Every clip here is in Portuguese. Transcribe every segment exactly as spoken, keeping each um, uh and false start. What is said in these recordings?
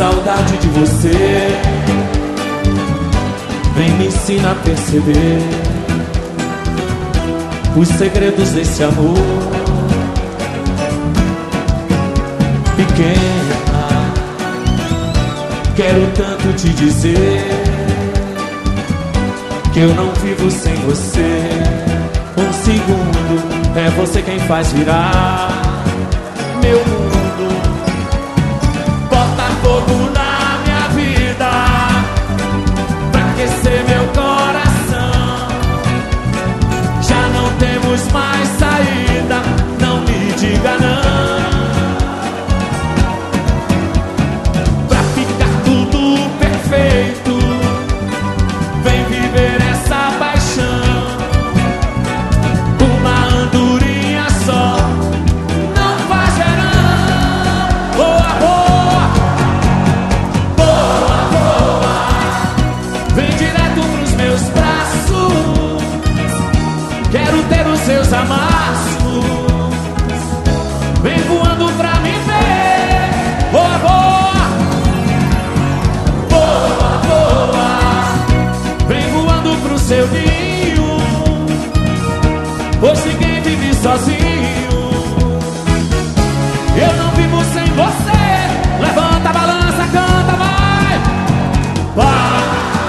saudade de você. Vem me ensina a perceber os segredos desse amor. Pequena, quero tanto te dizer que eu não vivo sem você. Um segundo é você quem faz virar meu mundo. Bota fogo na minha vida pra aquecer meu coração. Já não temos mais saída, não me diga não. Pra ficar tudo perfeito, vem viver essa paixão. Uma andorinha só não faz verão. Boa, boa, boa, boa, vem direto pros meus braços. Quero ter os seus amassos. Vem voando pra me ver. Boa, boa, boa, boa, vem voando pro seu ninho. Pois ninguém vive sozinho. Eu não vivo sem você. Levanta a balança, canta, vai, vai.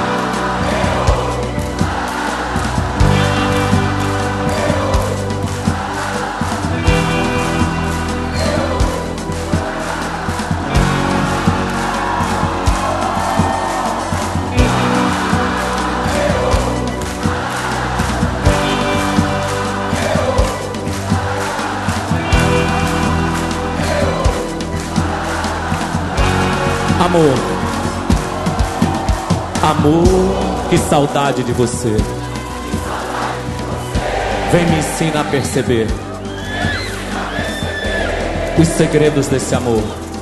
Amor, amor, que saudade de você. Vem me ensina a perceber os segredos desse amor.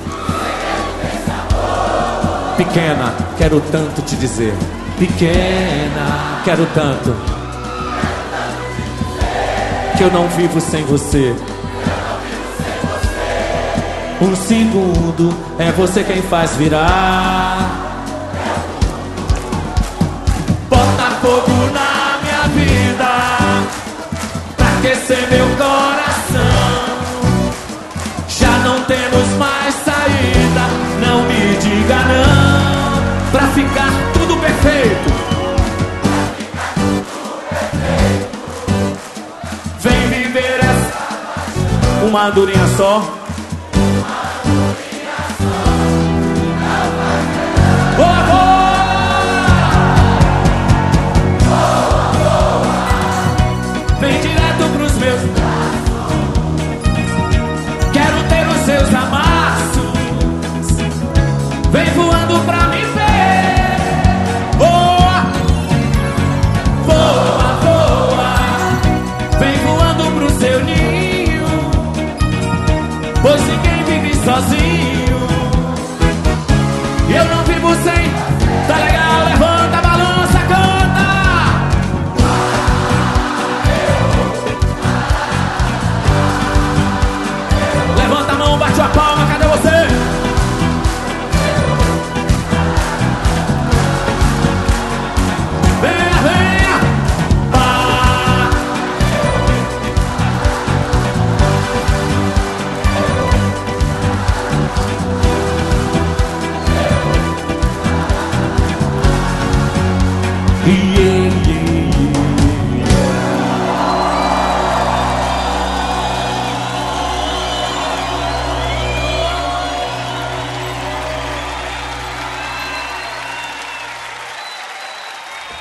Pequena, quero tanto te dizer. Pequena, quero tanto que eu não vivo sem você. Um segundo é você quem faz virar. Bota fogo na minha vida pra aquecer meu coração. Já não temos mais saída, não me diga não. Pra ficar tudo perfeito, vem viver essa uma andorinha só. Vem direto pros meus braços. Quero ter os seus amassos. Vem voando pra me ver. Boa, boa, boa, vem voando pro seu ninho. Pois ninguém vive sozinho. E eu não vivo sem. Tá legal, levanta a balança, canta. Levanta a mão, bate a palma, cadê você? Venha, venha, pá. Yeah, yeah.